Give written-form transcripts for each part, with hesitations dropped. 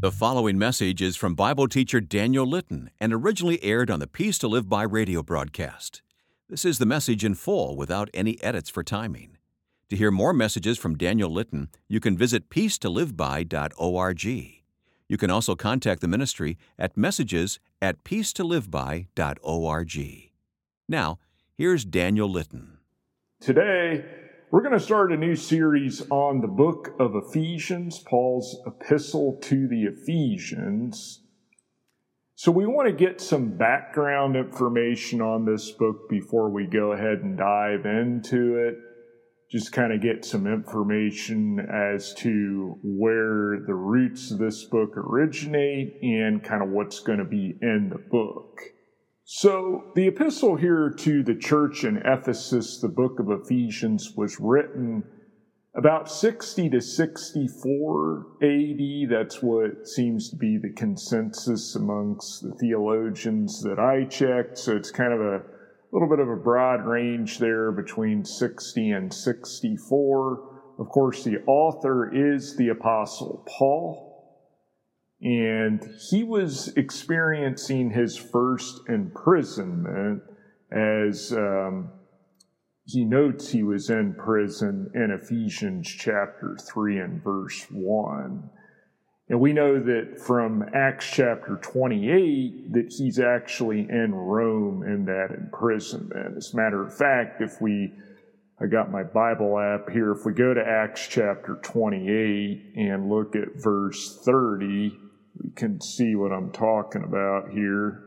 The following message is from Bible teacher Daniel Litton and originally aired on the Peace to Live By radio broadcast. This is the message in full without any edits for timing. To hear more messages from Daniel Litton, you can visit peacetoliveby.org. You can also contact the ministry at messages@peacetoliveby.org. Now, here's Daniel Litton. Today, we're going to start a new series on the book of Ephesians, Paul's epistle to the Ephesians. So we want to get some background information on this book before we go ahead and dive into it. Just kind of get some information as to where the roots of this book originate and kind of what's going to be in the book. So the epistle here to the church in Ephesus, the book of Ephesians, was written about 60 to 64 AD. That's what seems to be the consensus amongst the theologians that I checked. So it's kind of a little bit of a broad range there between 60 and 64. Of course, the author is the Apostle Paul. And he was experiencing his first imprisonment as he notes he was in prison in Ephesians chapter 3 and verse 1. And we know that from Acts chapter 28 that he's actually in Rome in that imprisonment. As a matter of fact, I got my Bible app here. If we go to Acts chapter 28 and look at verse 30, we can see what I'm talking about here.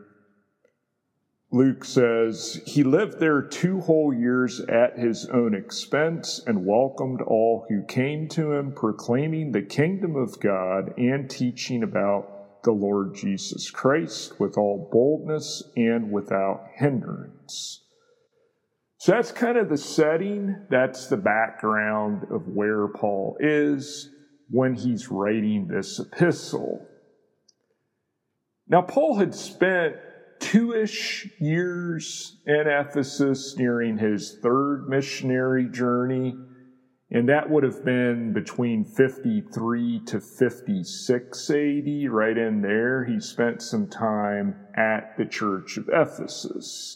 Luke says, "He lived there 2 whole years at his own expense and welcomed all who came to him, proclaiming the kingdom of God and teaching about the Lord Jesus Christ with all boldness and without hindrance." So that's kind of the setting. That's the background of where Paul is when he's writing this epistle. Now, Paul had spent 2-ish years in Ephesus during his 3rd missionary journey, and that would have been between 53 to 56 AD, right in there. He spent some time at the church of Ephesus.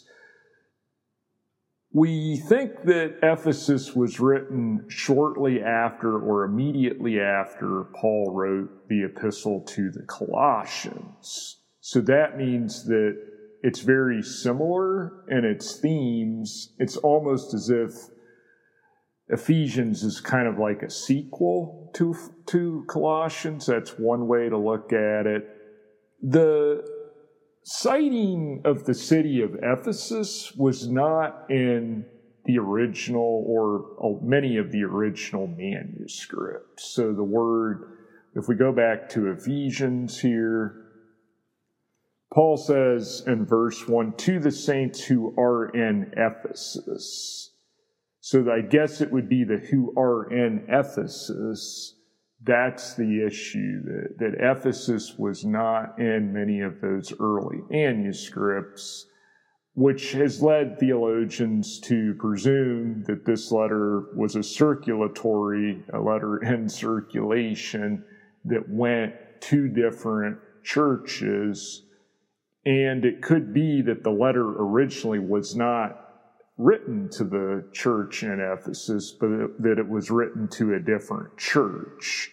We think that Ephesus was written shortly after or immediately after Paul wrote the epistle to the Colossians. So that means that it's very similar in its themes. It's almost as if Ephesians is kind of like a sequel to Colossians. That's one way to look at it. The citing of the city of Ephesus was not in the original or many of the original manuscripts. So the word, if we go back to Ephesians here, Paul says in verse 1, "To the saints who are in Ephesus." So I guess it would be the who are in Ephesus. That's the issue, that Ephesus was not in many of those early manuscripts, which has led theologians to presume that this letter was a letter in circulation that went to different churches. And it could be that the letter originally was not written to the church in Ephesus, but that it was written to a different church.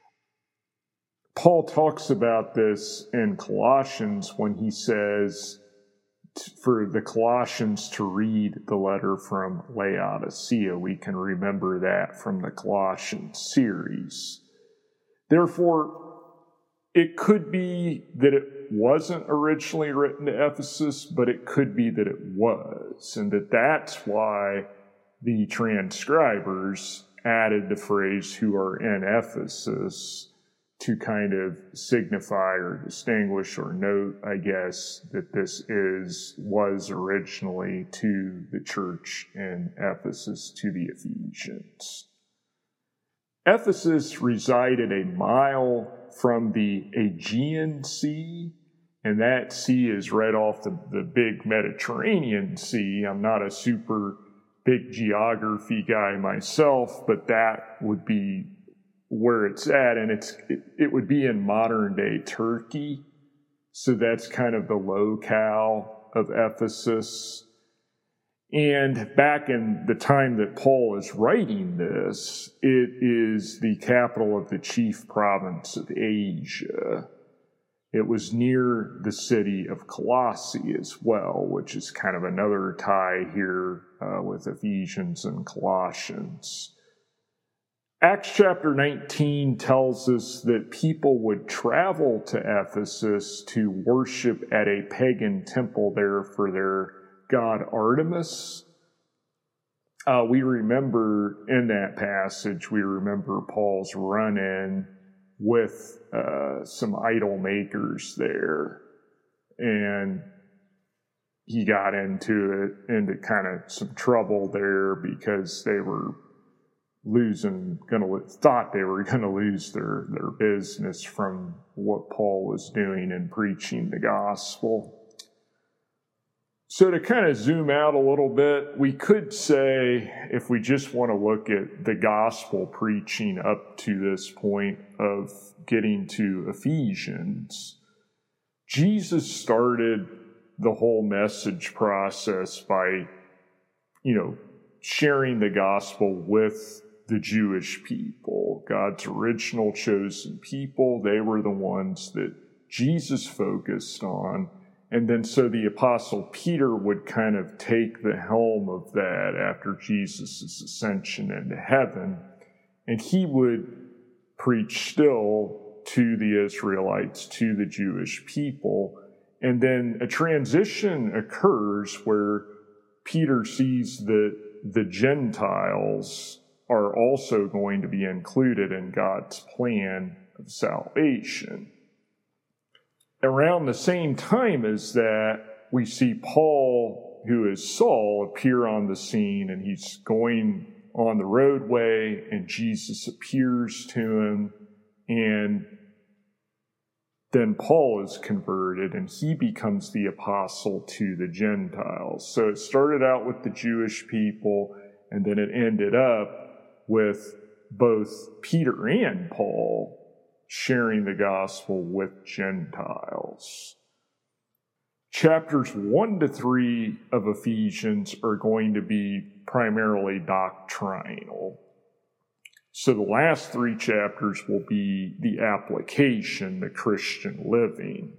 Paul talks about this in Colossians when he says for the Colossians to read the letter from Laodicea. We can remember that from the Colossians series. Therefore, it could be that it wasn't originally written to Ephesus, but it could be that it was, and that's why the transcribers added the phrase "who are in Ephesus" to kind of signify or distinguish or note, I guess, that this was originally to the church in Ephesus, to the Ephesians. Ephesus resided a mile from the Aegean Sea, and that sea is right off the big Mediterranean Sea. I'm not a super big geography guy myself, but that would be where it's at, and it would be in modern day Turkey. So that's kind of the locale of Ephesus. And back in the time that Paul is writing this, it is the capital of the chief province of Asia. It was near the city of Colossae as well, which is kind of another tie here with Ephesians and Colossians. Acts chapter 19 tells us that people would travel to Ephesus to worship at a pagan temple there for their god Artemis. We remember in that passage, we remember Paul's run-in with some idol makers there, and he got into kind of some trouble there because they were thought they were going to lose their business from what Paul was doing in preaching the gospel. So to kind of zoom out a little bit, we could say, if we just want to look at the gospel preaching up to this point of getting to Ephesians, Jesus started the whole message process by, sharing the gospel with the Jewish people, God's original chosen people. They were the ones that Jesus focused on. And then so the Apostle Peter would kind of take the helm of that after Jesus' ascension into heaven, and he would preach still to the Israelites, to the Jewish people. And then a transition occurs where Peter sees that the Gentiles are also going to be included in God's plan of salvation. Around the same time as that, we see Paul, who is Saul, appear on the scene, and he's going on the roadway, and Jesus appears to him, and then Paul is converted, and he becomes the apostle to the Gentiles. So it started out with the Jewish people, and then it ended up with both Peter and Paul sharing the gospel with Gentiles. Chapters 1 to 3 of Ephesians are going to be primarily doctrinal. So the last 3 chapters will be the application, the Christian living.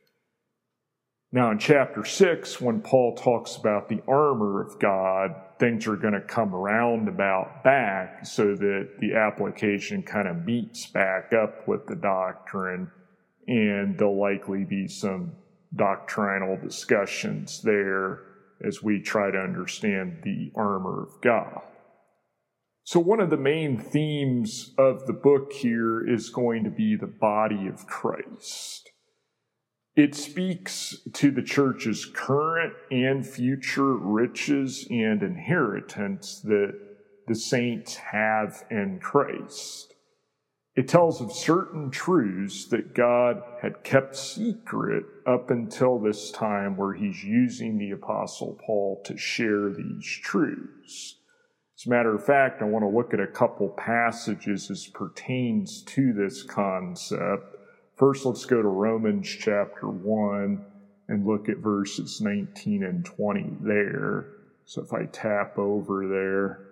Now in chapter 6, when Paul talks about the armor of God, things are going to come around about back so that the application kind of meets back up with the doctrine, and there'll likely be some doctrinal discussions there as we try to understand the armor of God. So one of the main themes of the book here is going to be the body of Christ. It speaks to the church's current and future riches and inheritance that the saints have in Christ. It tells of certain truths that God had kept secret up until this time, where he's using the Apostle Paul to share these truths. As a matter of fact, I want to look at a couple passages as pertains to this concept. First, let's go to Romans chapter 1 and look at verses 19 and 20 there. So if I tap over there,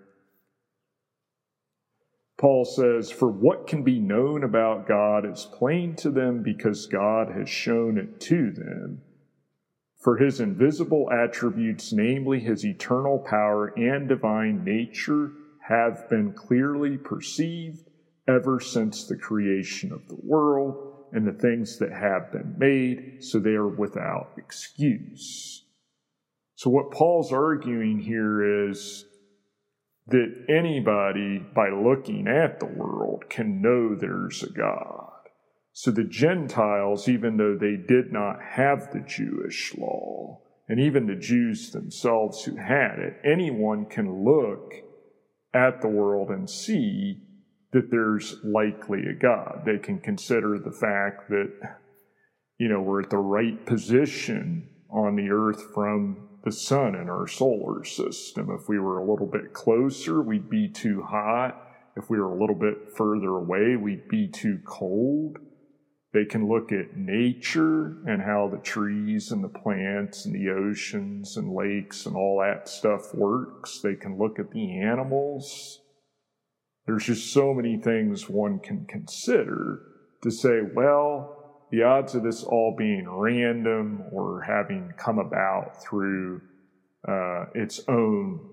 Paul says, "For what can be known about God is plain to them, because God has shown it to them. For his invisible attributes, namely his eternal power and divine nature, have been clearly perceived ever since the creation of the world, and the things that have been made, so they are without excuse." So what Paul's arguing here is that anybody, by looking at the world, can know there's a God. So the Gentiles, even though they did not have the Jewish law, and even the Jews themselves who had it, anyone can look at the world and see that there's likely a God. They can consider the fact that, we're at the right position on the earth from the sun in our solar system. If we were a little bit closer, we'd be too hot. If we were a little bit further away, we'd be too cold. They can look at nature and how the trees and the plants and the oceans and lakes and all that stuff works. They can look at the animals. There's just so many things one can consider to say, well, the odds of this all being random or having come about through its own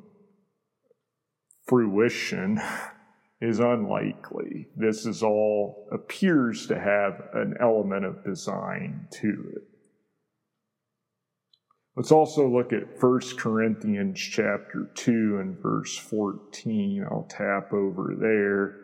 fruition is unlikely. This is all appears to have an element of design to it. Let's also look at 1 Corinthians chapter 2 and verse 14. I'll tap over there.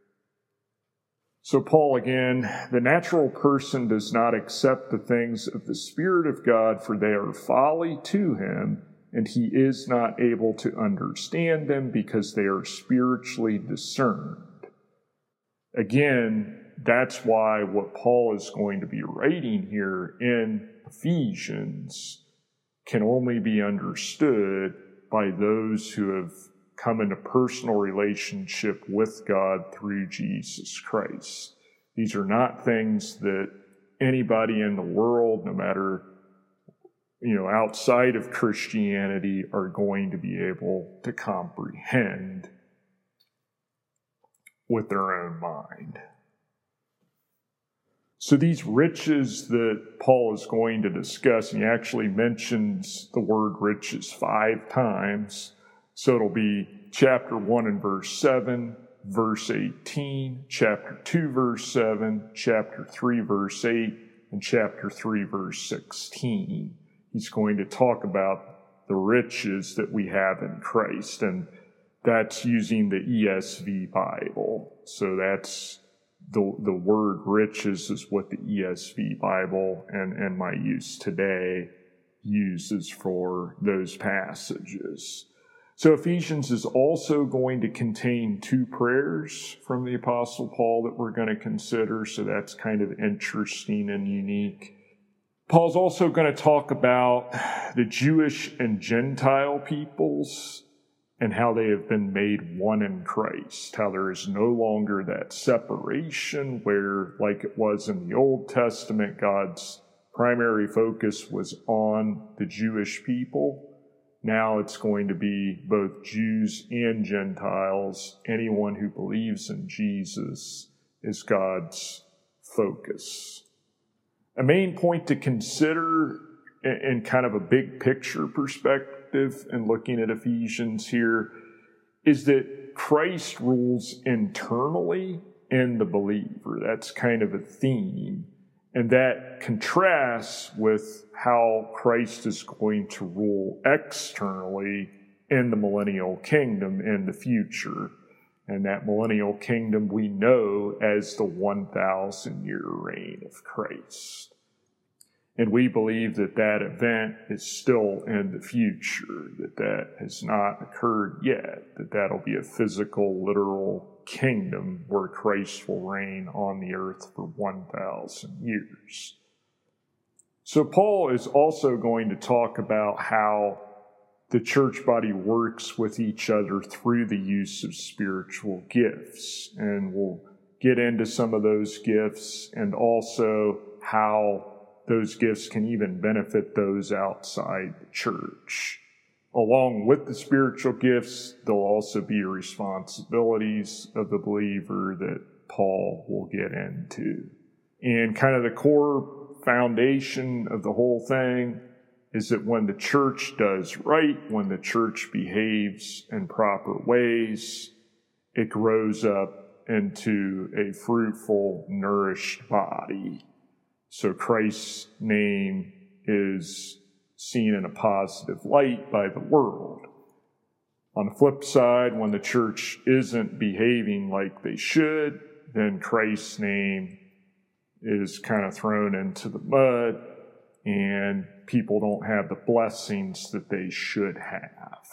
So Paul again, the natural person does not accept the things of the Spirit of God, for they are folly to him, and he is not able to understand them because they are spiritually discerned. Again, that's why what Paul is going to be writing here in Ephesians can only be understood by those who have come into personal relationship with God through Jesus Christ. These are not things that anybody in the world, no matter outside of Christianity, are going to be able to comprehend with their own mind. So these riches that Paul is going to discuss, and he actually mentions the word riches 5 times. So it'll be chapter 1 and verse 7, verse 18, chapter 2, verse 7, chapter 3, verse 8, and chapter 3, verse 16. He's going to talk about the riches that we have in Christ, and that's using the ESV Bible. So that's the word riches is what the ESV Bible and my use today uses for those passages. So Ephesians is also going to contain 2 prayers from the Apostle Paul that we're going to consider, so that's kind of interesting and unique. Paul's also going to talk about the Jewish and Gentile peoples and how they have been made one in Christ, how there is no longer that separation where, like it was in the Old Testament, God's primary focus was on the Jewish people. Now it's going to be both Jews and Gentiles. Anyone who believes in Jesus is God's focus. A main point to consider in kind of a big picture perspective and looking at Ephesians here is that Christ rules internally in the believer. That's kind of a theme. And that contrasts with how Christ is going to rule externally in the millennial kingdom in the future. And that millennial kingdom we know as the 1,000-year reign of Christ. And we believe that that event is still in the future, that has not occurred yet, that'll be a physical, literal kingdom where Christ will reign on the earth for 1,000 years. So Paul is also going to talk about how the church body works with each other through the use of spiritual gifts. And we'll get into some of those gifts and also how those gifts can even benefit those outside the church. Along with the spiritual gifts, there'll also be responsibilities of the believer that Paul will get into. And kind of the core foundation of the whole thing is that when the church does right, when the church behaves in proper ways, it grows up into a fruitful, nourished body. So Christ's name is seen in a positive light by the world. On the flip side, when the church isn't behaving like they should, then Christ's name is kind of thrown into the mud, and people don't have the blessings that they should have.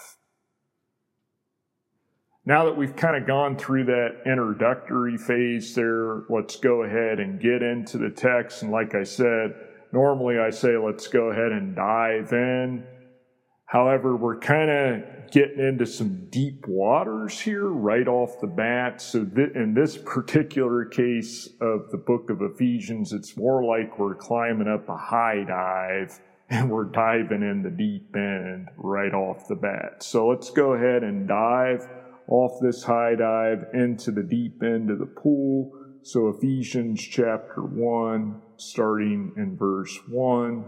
Now that we've kind of gone through that introductory phase there, let's go ahead and get into the text. And like I said, normally I say let's go ahead and dive in. However, we're kind of getting into some deep waters here right off the bat. So in this particular case of the book of Ephesians, it's more like we're climbing up a high dive and we're diving in the deep end right off the bat. So let's go ahead and dive off this high dive into the deep end of the pool. So Ephesians chapter 1, starting in verse 1.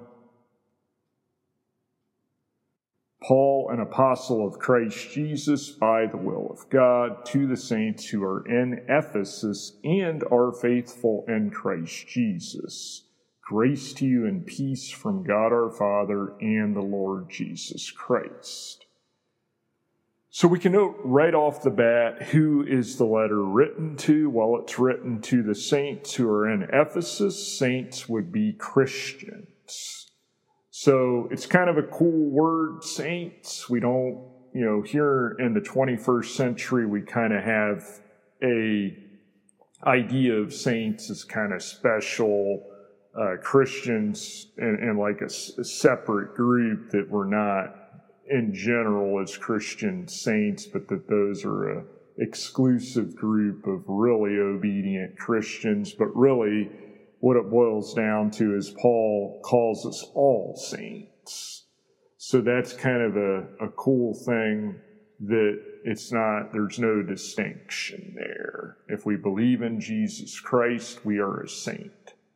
Paul, an apostle of Christ Jesus by the will of God, to the saints who are in Ephesus and are faithful in Christ Jesus. Grace to you and peace from God our Father and the Lord Jesus Christ. So we can note right off the bat, who is the letter written to? Well, it's written to the saints who are in Ephesus. Saints would be Christians. So it's kind of a cool word, saints. We don't, here in the 21st century, we kind of have a idea of saints as kind of special Christians and like a separate group that we're not in general as Christian saints, but that those are an exclusive group of really obedient Christians. But really, what it boils down to is Paul calls us all saints. So that's kind of a cool thing that there's no distinction there. If we believe in Jesus Christ, we are a saint.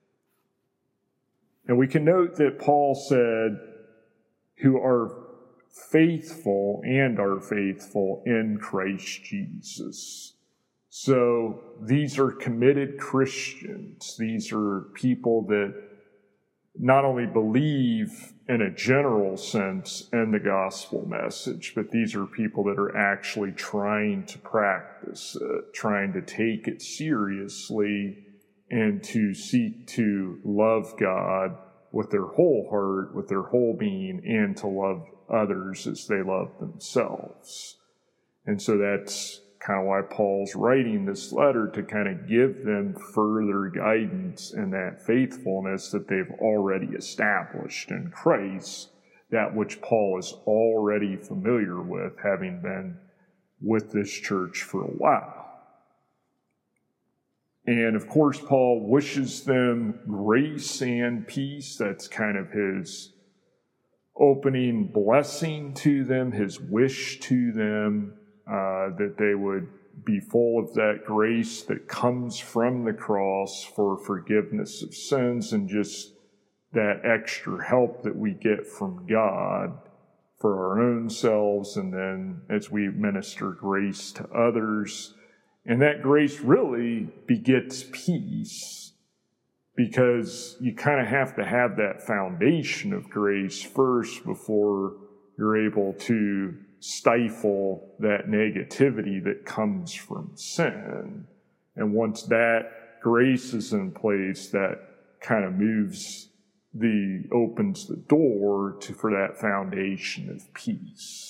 And we can note that Paul said, who are faithful and are faithful in Christ Jesus. So these are committed Christians. These are people that not only believe in a general sense in the gospel message, but these are people that are actually trying to practice it, trying to take it seriously and to seek to love God with their whole heart, with their whole being, and to love others as they love themselves. And so that's kind of why Paul's writing this letter, to kind of give them further guidance in that faithfulness that they've already established in Christ, that which Paul is already familiar with, having been with this church for a while. And of course, Paul wishes them grace and peace. That's kind of his opening blessing to them, his wish to them, that they would be full of that grace that comes from the cross for forgiveness of sins, and just that extra help that we get from God for our own selves, and then as we minister grace to others. And that grace really begets peace, because you kind of have to have that foundation of grace first before you're able to stifle that negativity that comes from sin. And once that grace is in place, that kind of opens the door for that foundation of peace.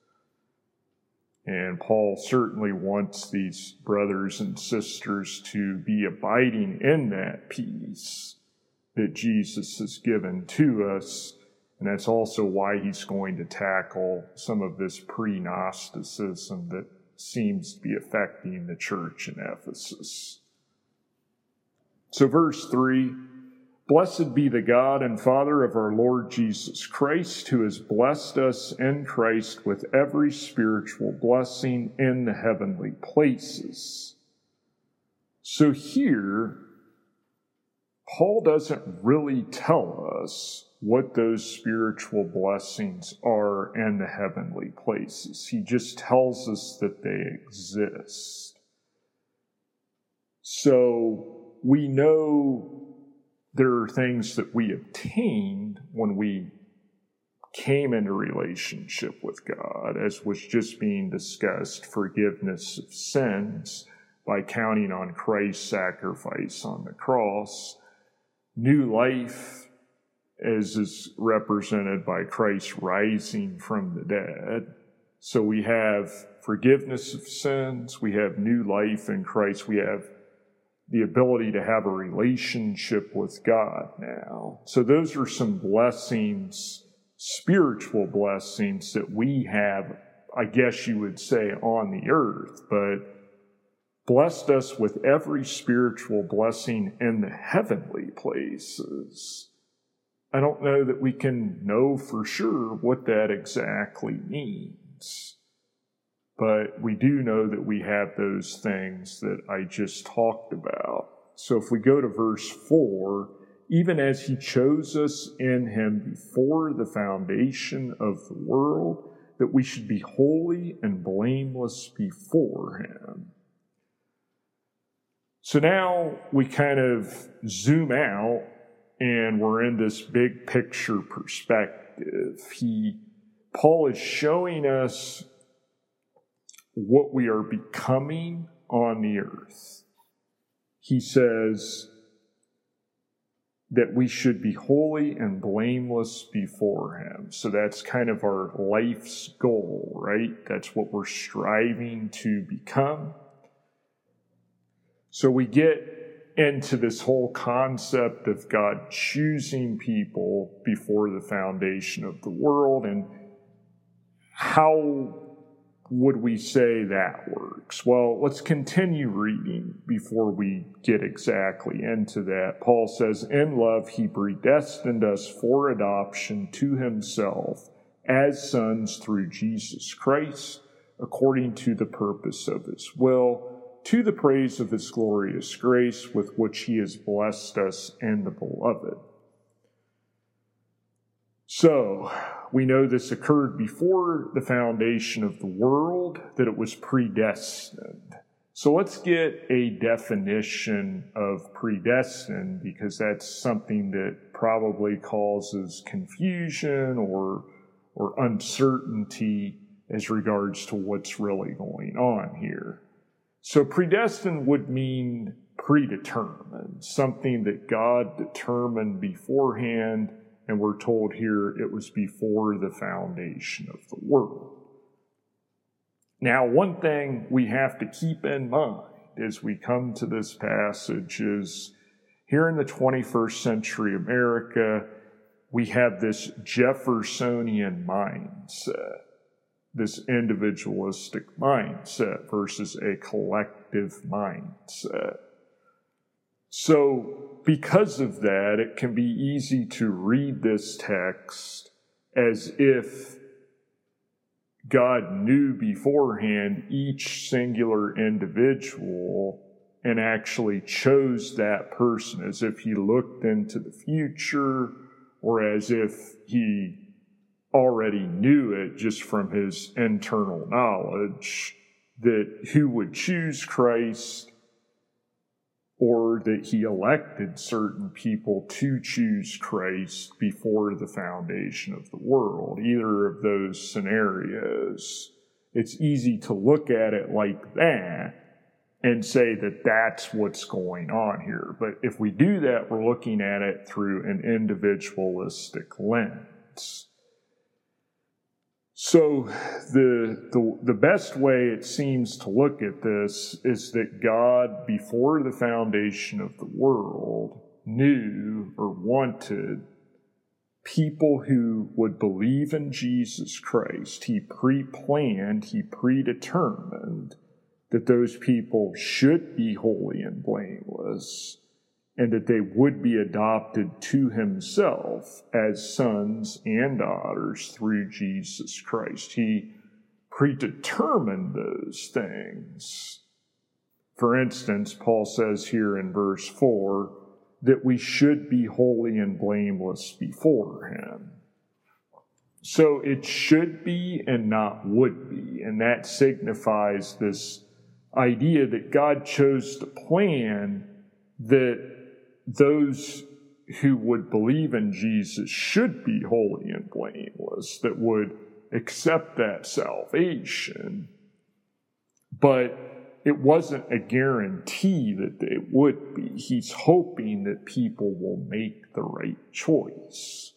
And Paul certainly wants these brothers and sisters to be abiding in that peace that Jesus has given to us. And that's also why he's going to tackle some of this pre-Gnosticism that seems to be affecting the church in Ephesus. So verse 3, blessed be the God and Father of our Lord Jesus Christ, who has blessed us in Christ with every spiritual blessing in the heavenly places. So here, Paul doesn't really tell us what those spiritual blessings are in the heavenly places. He just tells us that they exist. So we know there are things that we obtained when we came into relationship with God, as was just being discussed, forgiveness of sins by counting on Christ's sacrifice on the cross, new life as is represented by Christ rising from the dead. So we have forgiveness of sins, we have new life in Christ, we have the ability to have a relationship with God now. So those are some blessings spiritual blessings that we have, I guess you would say, on the earth, but blessed us with every spiritual blessing in the heavenly places. I don't know that we can know for sure what that exactly means, but we do know that we have those things that I just talked about. So if we go to verse 4, even as he chose us in him before the foundation of the world, that we should be holy and blameless before him. So now we kind of zoom out and we're in this big picture perspective. Paul is showing us what we are becoming on the earth. He says that we should be holy and blameless before him. So that's kind of our life's goal, right? That's what we're striving to become. So we get into this whole concept of God choosing people before the foundation of the world, and how would we say that works? Well, let's continue reading before we get exactly into that. Paul says, in love, he predestined us for adoption to himself as sons through Jesus Christ, according to the purpose of his will, to the praise of his glorious grace with which he has blessed us in the beloved. So, we know this occurred before the foundation of the world, that it was predestined. So let's get a definition of predestined, because that's something that probably causes confusion or uncertainty as regards to what's really going on here. So predestined would mean predetermined, something that God determined beforehand, and we're told here it was before the foundation of the world. Now, one thing we have to keep in mind as we come to this passage is here in the 21st century America, we have this Jeffersonian mindset, this individualistic mindset versus a collective mindset. So, because of that, it can be easy to read this text as if God knew beforehand each singular individual and actually chose that person, as if he looked into the future, or as if he already knew it just from his internal knowledge that who would choose Christ, or that he elected certain people to choose Christ before the foundation of the world. Either of those scenarios, it's easy to look at it like that and say that that's what's going on here. But if we do that, we're looking at it through an individualistic lens. So the best way it seems to look at this is that God, before the foundation of the world, knew or wanted people who would believe in Jesus Christ. He pre-planned, he predetermined that those people should be holy and blameless, and that they would be adopted to himself as sons and daughters through Jesus Christ. He predetermined those things. For instance, Paul says here in verse 4 that we should be holy and blameless before him. So it should be and not would be, and that signifies this idea that God chose to plan that those who would believe in Jesus should be holy and blameless, that would accept that salvation. But it wasn't a guarantee that they would be. He's hoping that people will make the right choice.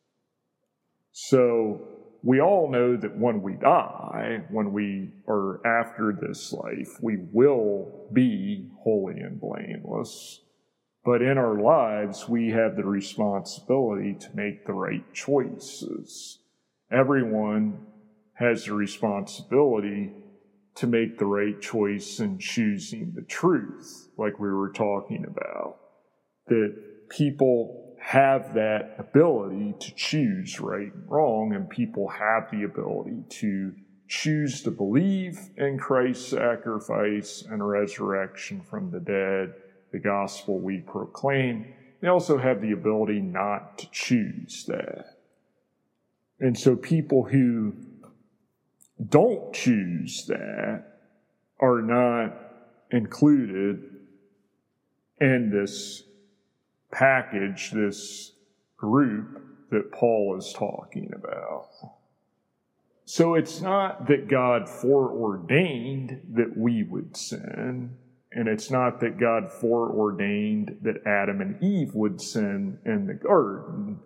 So we all know that when we die, when we are after this life, we will be holy and blameless. But in our lives, we have the responsibility to make the right choices. Everyone has the responsibility to make the right choice in choosing the truth, like we were talking about. That people have that ability to choose right and wrong, and people have the ability to choose to believe in Christ's sacrifice and resurrection from the dead, the gospel we proclaim. They also have the ability not to choose that. And so people who don't choose that are not included in this package, this group that Paul is talking about. So it's not that God foreordained that we would sin, and it's not that God foreordained that Adam and Eve would sin in the garden.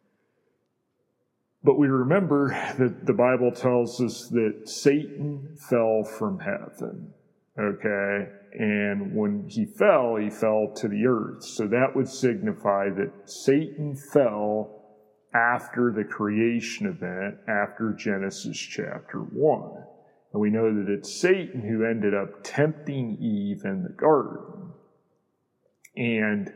But we remember that the Bible tells us that Satan fell from heaven, okay? And when he fell to the earth. So that would signify that Satan fell after the creation event, after Genesis chapter 1. And we know that it's Satan who ended up tempting Eve in the garden. And,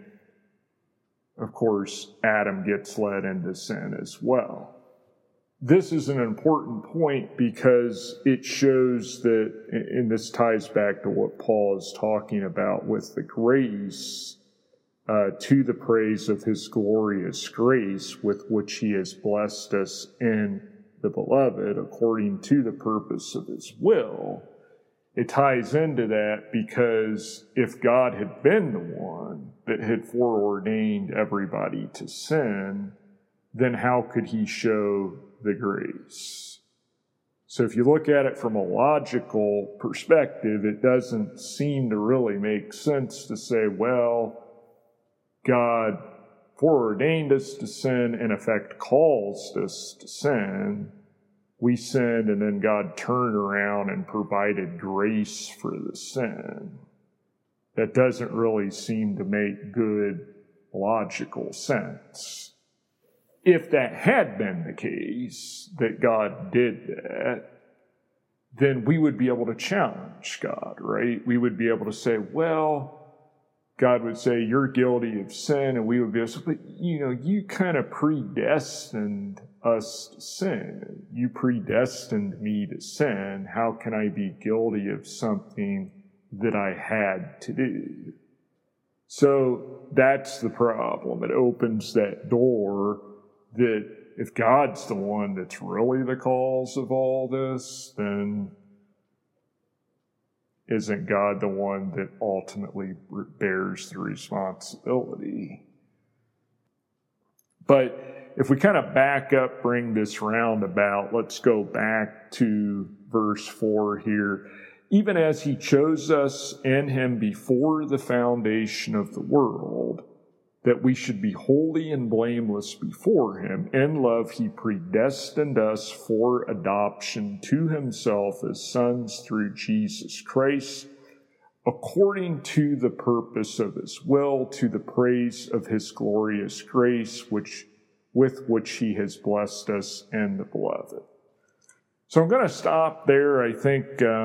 of course, Adam gets led into sin as well. This is an important point because it shows that, and this ties back to what Paul is talking about with the grace, to the praise of his glorious grace with which he has blessed us in the beloved according to the purpose of his will. It ties into that because if God had been the one that had foreordained everybody to sin, then how could he show the grace? So if you look at it from a logical perspective, it doesn't seem to really make sense to say, well, God foreordained us to sin, in effect caused us to sin. We sinned, and then God turned around and provided grace for the sin. That doesn't really seem to make good logical sense. If that had been the case, that God did that, then we would be able to challenge God, right? We would be able to say, well, God would say, you're guilty of sin, and we would be able to say, but you kind of predestined us to sin. You predestined me to sin. How can I be guilty of something that I had to do? So that's the problem. It opens that door that if God's the one that's really the cause of all this, then isn't God the one that ultimately bears the responsibility? But if we kind of back up, bring this roundabout, let's go back to verse 4 here. Even as he chose us in him before the foundation of the world, that we should be holy and blameless before him. In love, he predestined us for adoption to himself as sons through Jesus Christ, according to the purpose of his will, to the praise of his glorious grace, with which he has blessed us in the beloved. So I'm going to stop there. I think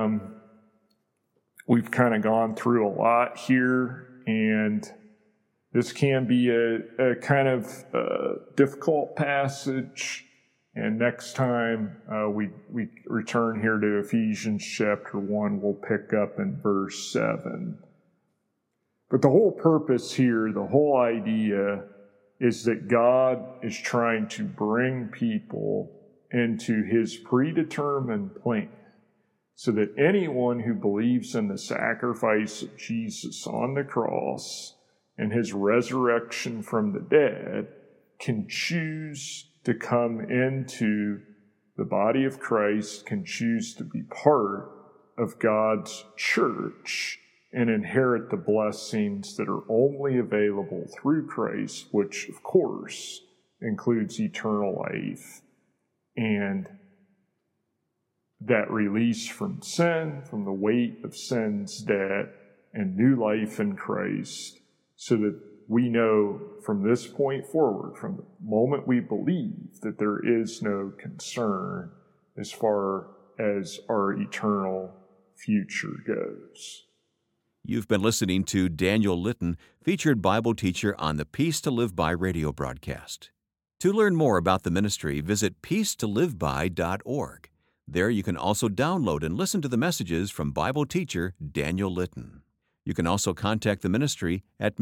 we've kind of gone through a lot here, and this can be a kind of difficult passage, and next time we return here to Ephesians chapter 1, we'll pick up in verse 7. But the whole purpose here, the whole idea, is that God is trying to bring people into his predetermined plan, so that anyone who believes in the sacrifice of Jesus on the cross and his resurrection from the dead can choose to come into the body of Christ, can choose to be part of God's church and inherit the blessings that are only available through Christ, which of course includes eternal life and that release from sin, from the weight of sin's debt, and new life in Christ, so that we know from this point forward, from the moment we believe, that there is no concern as far as our eternal future goes. You've been listening to Daniel Litton, featured Bible teacher on the Peace to Live By radio broadcast. To learn more about the ministry, visit peacetoliveby.org. There you can also download and listen to the messages from Bible teacher Daniel Litton. You can also contact the ministry at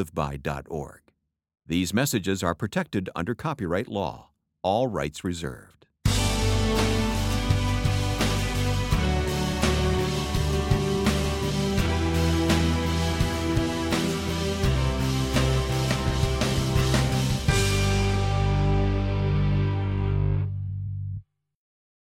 messages@peacetoliveby.org. These messages are protected under copyright law. All rights reserved.